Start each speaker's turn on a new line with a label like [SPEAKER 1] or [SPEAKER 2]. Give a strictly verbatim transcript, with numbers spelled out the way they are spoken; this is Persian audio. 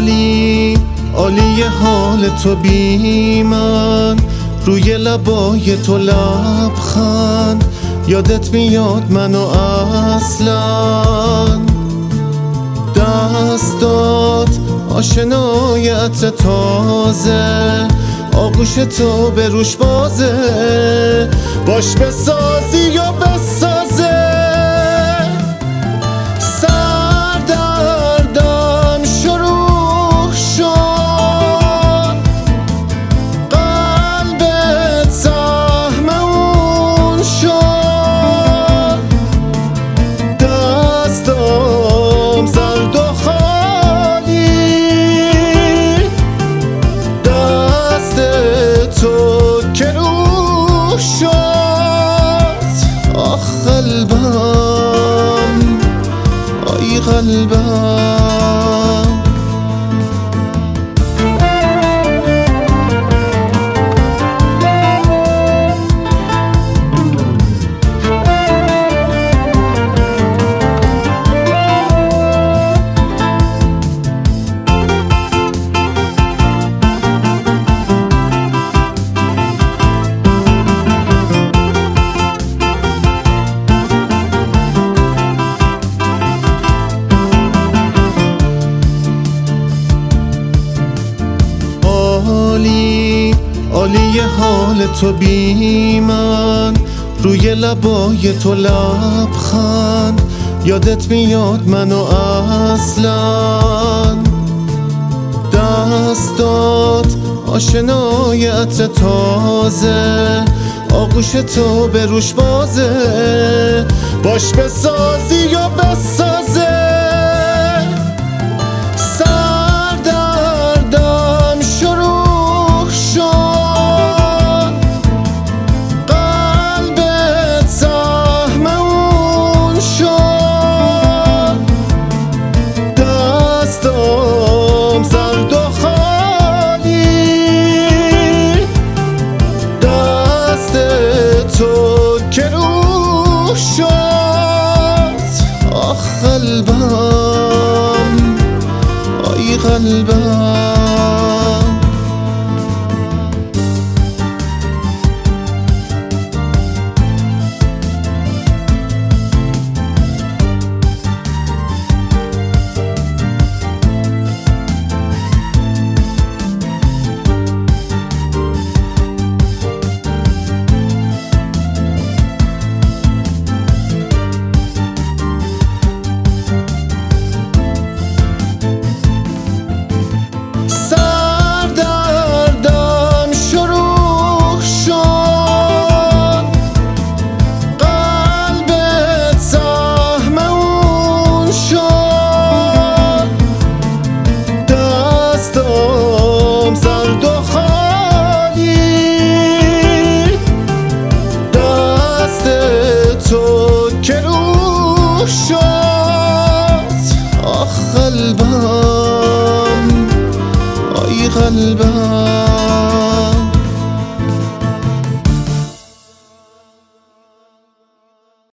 [SPEAKER 1] عالی عالی حال تو بی من، روی لبای تو لبخند، یادت میاد منو اصلا. دستات آشنای عطر تازه، آغوش تو به روش بازه، باش بسازی یا بسازه. سردردم شروع شد، قلبت سهمون شد، دستم سرد و خالی، دست تو که روح شد. آخ قلبم، آی قلبم. عالی عالی حال تو بی من، روی لبای تو لبخند، یادت میاد منو اصلا. دستات آشنای عطر تازه، آغوش تو به روش بازه، باش بسازی یا بسازه. دستم سرد و خالی، دست تو که روح شد. آخ قلبم، آی قلبم. آخ قلبم، آی قلبم.